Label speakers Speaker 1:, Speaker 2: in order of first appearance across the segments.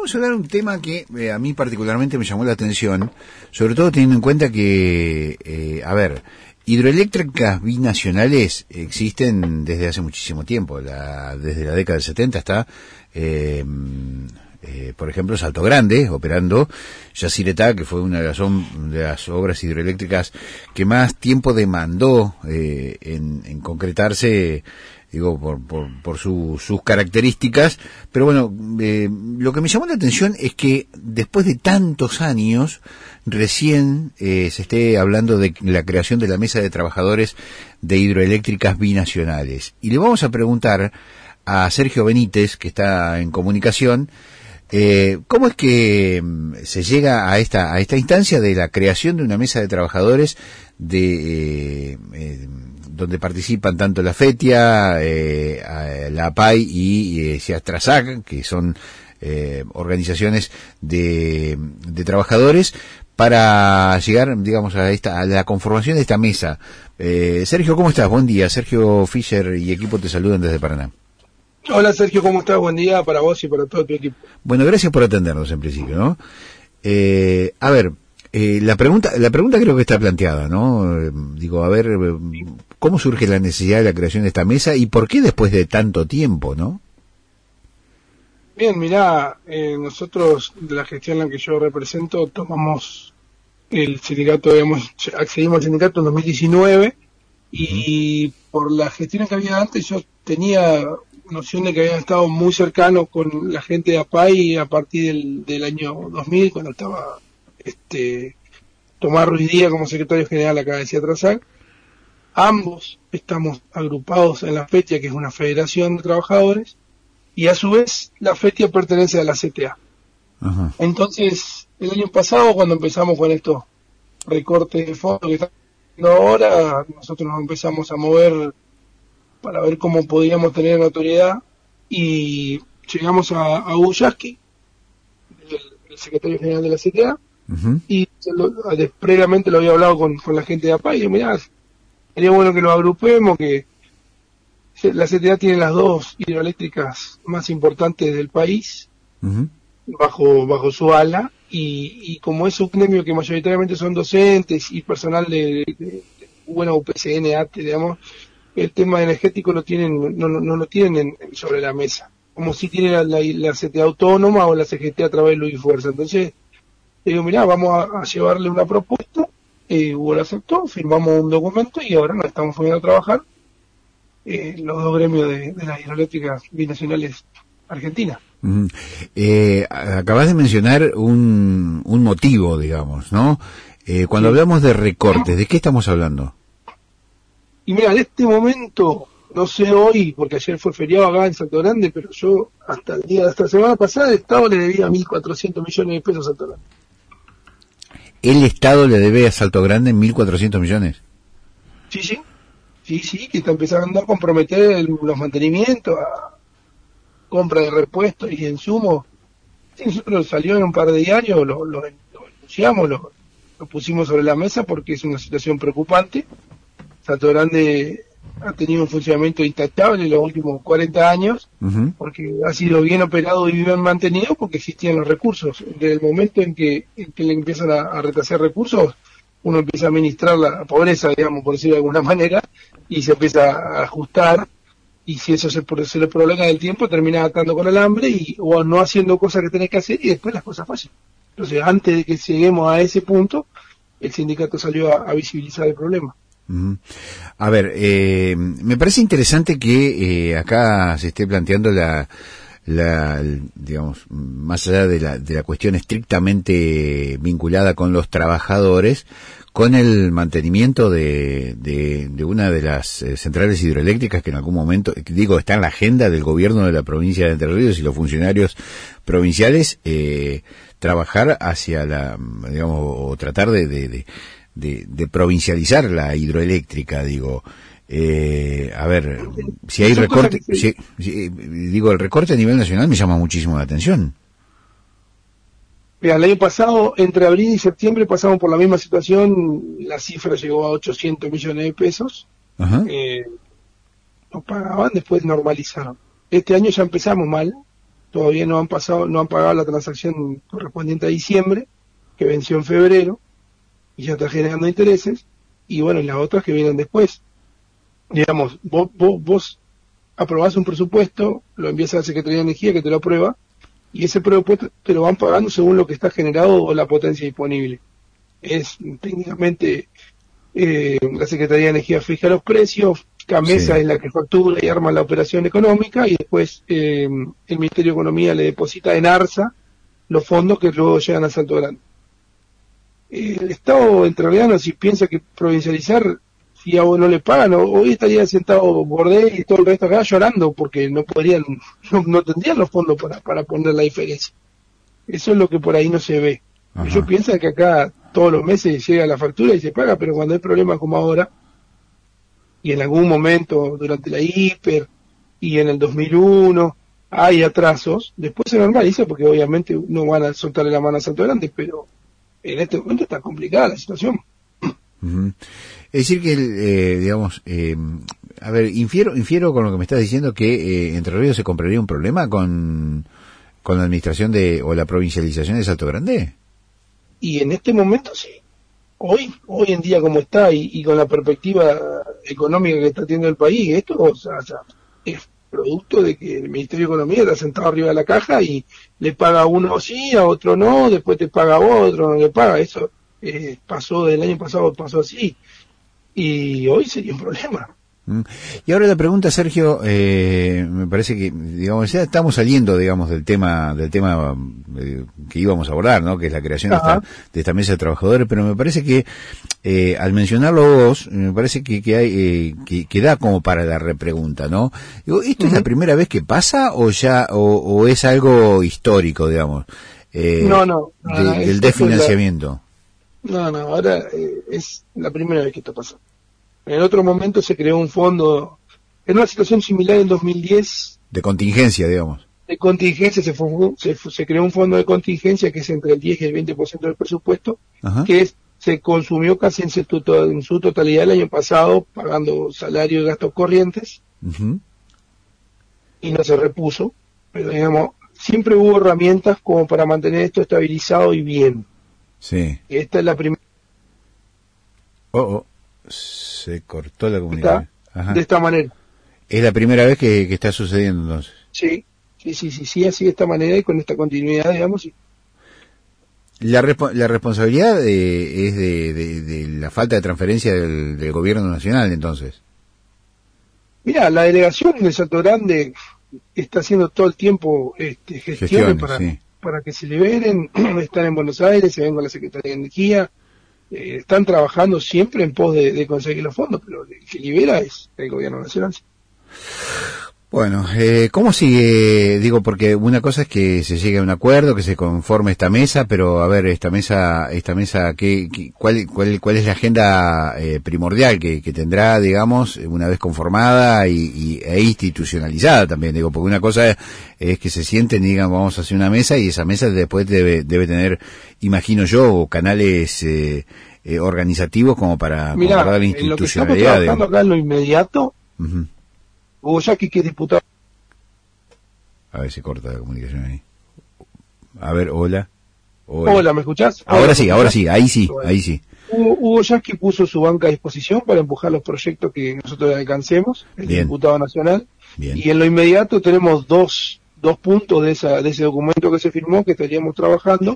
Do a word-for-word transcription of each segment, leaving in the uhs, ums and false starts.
Speaker 1: vamos a hablar de un tema que eh, a mí particularmente me llamó la atención, sobre todo teniendo en cuenta que, eh, a ver, hidroeléctricas binacionales existen desde hace muchísimo tiempo, la, desde la década del setenta está, eh, eh, por ejemplo, Salto Grande, operando Yacyretá, que fue una de las, de las obras hidroeléctricas que más tiempo demandó eh, en, en concretarse, digo, por, por, por su, sus características, pero bueno, eh, lo que me llamó la atención es que después de tantos años, recién eh, se esté hablando de la creación de la mesa de trabajadores de hidroeléctricas binacionales. Y le vamos a preguntar a Sergio Benítez, que está en comunicación, eh, ¿cómo es que se llega a esta, a esta instancia de la creación de una mesa de trabajadores de... Eh, eh, donde participan tanto la FETIA, eh, la A P A I y eh, Siastrasac, que son eh, organizaciones de, de trabajadores, para llegar, digamos, a esta a la conformación de esta mesa? Eh, Sergio, ¿cómo estás? Buen día. Sergio Fischer y equipo te saludan desde Paraná.
Speaker 2: Hola Sergio, ¿cómo estás? Buen día para vos y para todo tu equipo.
Speaker 1: Bueno, gracias por atendernos en principio, ¿no? Eh, a ver, eh, la pregunta la pregunta creo que está planteada, ¿no? Eh, digo, a ver, ¿cómo surge la necesidad de la creación de esta mesa y por qué después de tanto tiempo, no?
Speaker 2: Bien, mirá, eh, nosotros de la gestión en la que yo represento tomamos el sindicato, digamos, accedimos al sindicato en dos mil diecinueve y uh-huh. por la gestión que había antes yo tenía noción de que había estado muy cercano con la gente de A P A I a partir del, del año dos mil, cuando estaba este Tomás Ruiz Díaz como secretario general acá de Siatrasac. Ambos estamos agrupados en la FETIA, que es una federación de trabajadores, y a su vez la FETIA pertenece a la C T A. Ajá. Entonces, el año pasado, cuando empezamos con estos recortes de fondos que estamos haciendo ahora, nosotros nos empezamos a mover para ver cómo podíamos tener notoriedad, y llegamos a, a Hugo Yasky, el, el secretario general de la C T A, uh-huh. y lo, previamente lo había hablado con, con la gente de A P A I, y dije, mirá, sería bueno que lo agrupemos, que la C T A tiene las dos hidroeléctricas más importantes del país, uh-huh. bajo bajo su ala, y, y como es un gremio que mayoritariamente son docentes y personal de, de, de bueno, U P C N, A T E, digamos, el tema energético lo tienen, no, no, no lo tienen en, sobre la mesa, como si tiene la, la, la C T A autónoma o la C G T a través de Luz y Fuerza. Entonces, digo, mirá, vamos a, a llevarle una propuesta. Eh, Hugo lo aceptó, firmamos un documento y ahora nos estamos poniendo a trabajar eh, los dos gremios de, de las hidroeléctricas binacionales argentinas.
Speaker 1: Uh-huh. Eh, acabas de mencionar un, un motivo, digamos, ¿no? Eh, cuando sí. hablamos de recortes, ¿de qué estamos hablando?
Speaker 2: Y mira, en este momento, no sé hoy, porque ayer fue feriado acá en Salto Grande, pero yo hasta el día de esta semana pasada el Estado le debía mil cuatrocientos millones de pesos a Salto Grande.
Speaker 1: ¿El Estado le debe a Salto Grande mil cuatrocientos millones?
Speaker 2: Sí, sí, sí, sí, que está empezando a comprometer el, los mantenimientos, a compra de repuestos y insumos. Sí, nosotros salió en un par de diarios, lo, lo, lo denunciamos, lo, lo pusimos sobre la mesa porque es una situación preocupante. Salto Grande ha tenido un funcionamiento intachable en los últimos cuarenta años, uh-huh. porque ha sido bien operado y bien mantenido porque existían los recursos. Desde el momento en que, en que le empiezan a, a retrasar recursos, uno empieza a administrar la pobreza, digamos, por decirlo de alguna manera, y se empieza a ajustar, y si eso se, se le prolonga del tiempo, termina atando con alambre y, o no haciendo cosas que tenés que hacer, y después las cosas fallan. Entonces, antes de que lleguemos a ese punto, el sindicato salió a, a visibilizar el problema.
Speaker 1: Uh-huh. A ver, eh, me parece interesante que eh, acá se esté planteando la, la, digamos, más allá de la, de la cuestión estrictamente vinculada con los trabajadores, con el mantenimiento de, de, de una de las eh, centrales hidroeléctricas que en algún momento, digo, está en la agenda del gobierno de la provincia de Entre Ríos y los funcionarios provinciales, eh, trabajar hacia la, digamos, o tratar de, de, de De, de provincializar la hidroeléctrica, digo, eh, a ver, si hay recorte, si, si, digo, el recorte a nivel nacional me llama muchísimo la atención.
Speaker 2: Mira, el año pasado, entre abril y septiembre, pasamos por la misma situación, la cifra llegó a ochocientos millones de pesos,
Speaker 1: Ajá.
Speaker 2: eh, no pagaban, después normalizaron. Este año ya empezamos mal, todavía no han pasado, no han pagado la transacción correspondiente a diciembre, que venció en febrero, y ya está generando intereses, y bueno, y las otras que vienen después. Digamos, vos, vos, vos aprobás un presupuesto, lo envías a la Secretaría de Energía que te lo aprueba, y ese presupuesto te lo van pagando según lo que está generado o la potencia disponible. Es técnicamente eh, la Secretaría de Energía fija los precios, Camesa
Speaker 1: Sí.
Speaker 2: es la que factura y arma la operación económica, y después eh, el Ministerio de Economía le deposita en ARSA los fondos que luego llegan a Salto Grande. El Estado entrerriano, si piensa que provincializar, si a vos no le pagan, hoy estaría sentado Bordé y todo el resto acá llorando porque no podrían, no, no tendrían los fondos para, para poner la diferencia. Eso es lo que por ahí no se ve.
Speaker 1: Ajá.
Speaker 2: Ellos piensan que acá todos los meses llega la factura y se paga, pero cuando hay problemas como ahora, y en algún momento durante la hiper y en el dos mil uno hay atrasos, después se normaliza porque obviamente no van a soltarle la mano a Salto Grande, pero en este momento está complicada la situación.
Speaker 1: Uh-huh. Es decir que, eh, digamos, eh, a ver, infiero, infiero con lo que me estás diciendo que eh, Entre Ríos se compraría un problema con, con la administración de, o la provincialización de Salto Grande.
Speaker 2: Y en este momento sí. Hoy, hoy en día como está y, y con la perspectiva económica que está teniendo el país, esto o sea, o sea, es producto de que el Ministerio de Economía está sentado arriba de la caja y le paga a uno sí, a otro no, después te paga a otro, no le paga. Eso eh, pasó del año pasado, pasó así. Y hoy sería un problema.
Speaker 1: Y ahora la pregunta, Sergio, eh, me parece que, digamos, ya estamos saliendo, digamos, del tema, del tema eh, que íbamos a abordar, ¿no? Que es la creación de esta, de esta mesa de trabajadores, pero me parece que, eh, al mencionarlo vos, me parece que, que hay, eh, que, que da como para la repregunta, ¿no? Digo, ¿esto uh-huh. es la primera vez que pasa o ya, o, o es algo histórico, digamos? Eh,
Speaker 2: no, no, no,
Speaker 1: de,
Speaker 2: no
Speaker 1: del desfinanciamiento.
Speaker 2: La, no, no, ahora eh, es la primera vez que esto pasa. En otro momento se creó un fondo, en una situación similar en dos mil diez.
Speaker 1: De contingencia, digamos.
Speaker 2: De contingencia, se, fue, se, se creó un fondo de contingencia que es entre el diez y el veinte por ciento del presupuesto, Ajá. que es, se consumió casi en su, en su totalidad el año pasado, pagando salario y gastos corrientes, uh-huh. y no se repuso, pero digamos, siempre hubo herramientas como para mantener esto estabilizado y bien.
Speaker 1: Sí.
Speaker 2: Y esta es la primera.
Speaker 1: Oh, oh. Se cortó la comunicación.
Speaker 2: Ajá. De esta manera.
Speaker 1: Es la primera vez que, que está sucediendo entonces.
Speaker 2: Sí, sí, sí, sí, sí, así de esta manera y con esta continuidad, digamos. Sí.
Speaker 1: La, respo- la responsabilidad de, es de, de, de la falta de transferencia del, del gobierno nacional, entonces.
Speaker 2: Mira, la delegación de Salto Grande está haciendo todo el tiempo este, gestiones, gestiones para, sí. para que se liberen. Están en Buenos Aires, se ven con la Secretaría de Energía. Eh, están trabajando siempre en pos de, de conseguir los fondos, pero el que libera es el gobierno nacional.
Speaker 1: Bueno, eh, ¿cómo sigue? Digo, porque una cosa es que se llegue a un acuerdo, que se conforme esta mesa, pero a ver, esta mesa, esta mesa, ¿qué, qué, cuál, cuál, cuál es la agenda eh, primordial que, que tendrá, digamos, una vez conformada y, y e institucionalizada también? Digo, porque una cosa es, es que se sienten y digan, vamos a hacer una mesa, y esa mesa después debe, debe tener, imagino yo, canales eh, eh, organizativos como para,
Speaker 2: Mirá,
Speaker 1: como para la institucionalidad.
Speaker 2: En lo que estamos trabajando acá en lo inmediato, uh-huh. Hugo Yasky, que es diputado.
Speaker 1: A ver si corta la comunicación ahí. A ver, hola.
Speaker 2: Hola, hola ¿me escuchás?
Speaker 1: Ahora
Speaker 2: hola,
Speaker 1: sí, ahora sí, ahí sí, bueno, ahí sí.
Speaker 2: Hugo, Hugo Yasky puso su banca a disposición para empujar los proyectos que nosotros alcancemos, el Bien. diputado nacional. Bien. Y en lo inmediato tenemos dos, dos puntos de, esa, de ese documento que se firmó que estaríamos trabajando.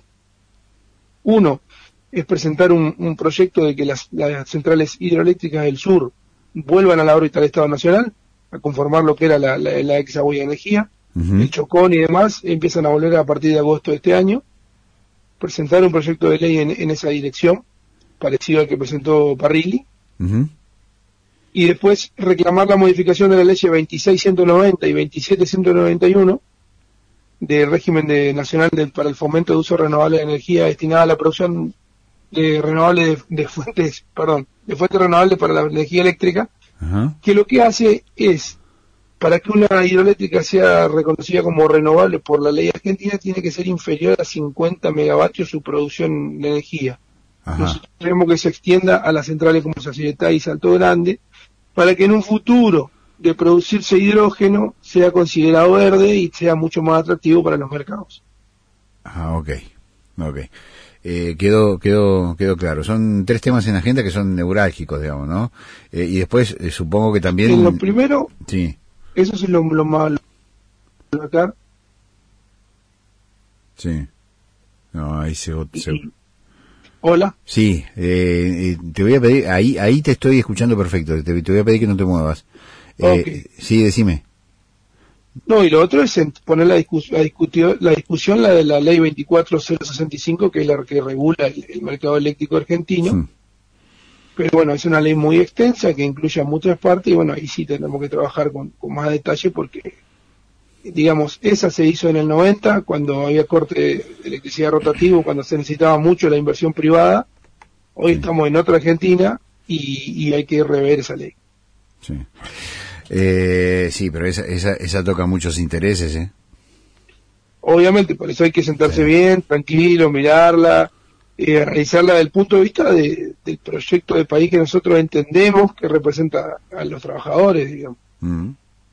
Speaker 2: Uno es presentar un, un proyecto de que las, las centrales hidroeléctricas del sur vuelvan a la órbita del Estado Nacional, a conformar lo que era la, la, la ex Agua y Energía, uh-huh. el Chocón y demás, empiezan a volver a partir de agosto de este año, presentar un proyecto de ley en, en esa dirección, parecido al que presentó Parrilli, uh-huh. y después reclamar la modificación de la ley veintiséis ciento noventa y veintisiete ciento noventa y uno, del régimen de, nacional de, para el fomento de uso renovable de energía destinada a la producción de renovables de, de fuentes, perdón, de fuentes renovables para la energía eléctrica, uh-huh. que lo que hace es, para que una hidroeléctrica sea reconocida como renovable por la ley argentina, tiene que ser inferior a cincuenta megavatios su producción de energía. Uh-huh. Nosotros queremos que se extienda a las centrales como Sacyetá y Salto Grande, para que en un futuro, de producirse hidrógeno sea considerado verde y sea mucho más atractivo para los mercados.
Speaker 1: Ah, ok, ok. Eh, quedó, quedó, quedó claro. Son tres temas en la agenda que son neurálgicos, digamos, ¿no? Eh, y después eh, supongo que también...
Speaker 2: En lo primero,
Speaker 1: sí.
Speaker 2: Eso es lo, lo más... Lo acá.
Speaker 1: Sí. No, ahí se... se...
Speaker 2: Hola.
Speaker 1: Sí, eh, eh, te voy a pedir, ahí ahí te estoy escuchando perfecto, te, te voy a pedir que no te muevas. Eh,
Speaker 2: Okay.
Speaker 1: Sí, decime.
Speaker 2: No, y lo otro es poner la, discus la, discutió, la discusión, la de la ley veinticuatro mil sesenta y cinco, que es la que regula el, el mercado eléctrico argentino. Hmm. Pero bueno, es una ley muy extensa que incluye a muchas partes y bueno, ahí sí tenemos que trabajar con, con más detalle porque, digamos, esa se hizo en el noventa, cuando había corte de electricidad rotativo, cuando se necesitaba mucho la inversión privada. Hoy sí. Estamos en otra Argentina y, y hay que rever esa ley.
Speaker 1: Sí. Eh, sí, pero esa, esa, esa toca muchos intereses, ¿eh?
Speaker 2: Obviamente, por eso hay que sentarse sí. bien, tranquilo, mirarla, eh, realizarla desde el punto de vista de, del proyecto de país que nosotros entendemos que representa a los trabajadores, digamos. Mm.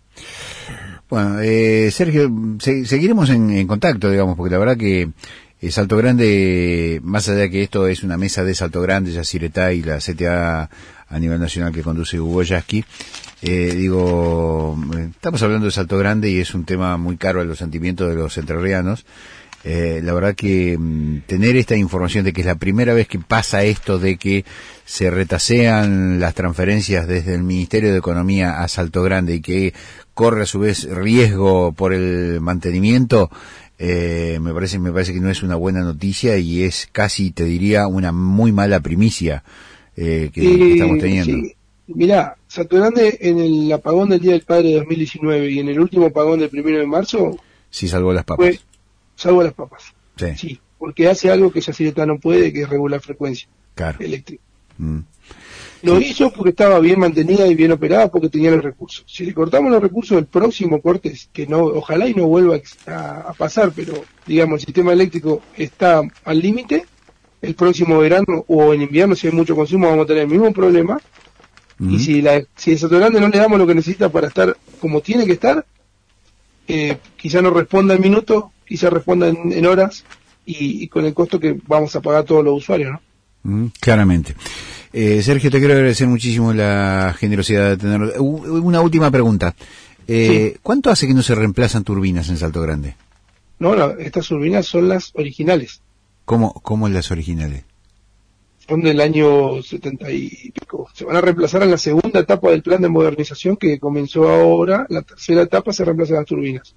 Speaker 1: Bueno, eh, Sergio, se, seguiremos en, en contacto, digamos, porque la verdad que eh, Salto Grande, más allá de que esto es una mesa de Salto Grande, Yacyretá y la C T A a nivel nacional que conduce Hugo Yasky, eh, digo, estamos hablando de Salto Grande y es un tema muy caro a los sentimientos de los entrerrianos. Eh, la verdad que mm, tener esta información de que es la primera vez que pasa esto de que se retasean las transferencias desde el Ministerio de Economía a Salto Grande y que corre a su vez riesgo por el mantenimiento, eh, me parece me parece que no es una buena noticia y es casi, te diría, una muy mala primicia eh, que,
Speaker 2: eh,
Speaker 1: que estamos teniendo.
Speaker 2: Sí. Mirá, Salto Grande en el apagón del Día del Padre de dos mil diecinueve y en el último apagón del primero de marzo
Speaker 1: sí salvó las papas.
Speaker 2: Fue, salvo las papas.
Speaker 1: Sí.
Speaker 2: Sí, porque hace algo que Yacyretá no puede, que es regular frecuencia
Speaker 1: claro.
Speaker 2: eléctrica.
Speaker 1: Mm.
Speaker 2: Lo
Speaker 1: sí.
Speaker 2: hizo porque estaba bien mantenida y bien operada, porque tenía los recursos. Si le cortamos los recursos del próximo corte, que no, ojalá y no vuelva a, a pasar, pero digamos, el sistema eléctrico está al límite, el próximo verano o en invierno, si hay mucho consumo, vamos a tener el mismo problema. Mm. Y si la si a Salto Grande no le damos lo que necesita para estar como tiene que estar, eh, quizá no responda en minutos, quizá responda en, en horas y, y con el costo que vamos a pagar todos los usuarios, ¿no?
Speaker 1: Mm, claramente. Eh, Sergio, te quiero agradecer muchísimo la generosidad de tenerlo. Una última pregunta. Eh, sí. ¿Cuánto hace que no se reemplazan turbinas en Salto Grande?
Speaker 2: No, no, estas turbinas son las originales.
Speaker 1: ¿Cómo, cómo las originales?
Speaker 2: Son del año setenta y pico. Se van a reemplazar en la segunda etapa del plan de modernización que comenzó ahora. La tercera etapa se reemplazan las turbinas.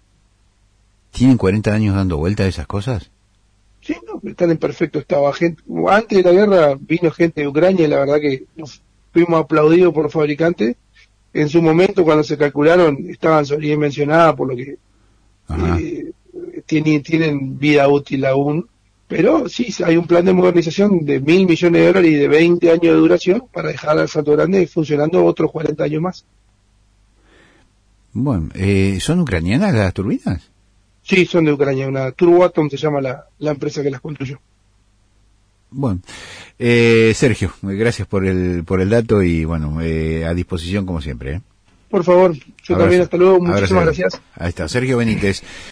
Speaker 1: ¿Tienen cuarenta años dando vuelta a esas cosas?
Speaker 2: Sí, no, están en perfecto estado. Gente, antes de la guerra vino gente de Ucrania y la verdad que nos fuimos aplaudidos por los fabricantes. En su momento, cuando se calcularon, estaban sobredimensionadas, por lo que eh, tienen, tienen vida útil aún. Pero sí, hay un plan de modernización de mil millones de dólares y de veinte años de duración para dejar al Salto Grande funcionando otros cuarenta años más.
Speaker 1: Bueno, eh, ¿son ucranianas las turbinas?
Speaker 2: Sí, son de Ucrania, una Turboatom se llama la, la empresa que las construyó.
Speaker 1: Bueno, eh, Sergio, gracias por el por el dato y bueno, eh, a disposición como siempre. ¿eh?
Speaker 2: Por favor, yo Abrazo. También, hasta luego, muchísimas Abrazo. Gracias.
Speaker 1: Ahí está, Sergio Benítez.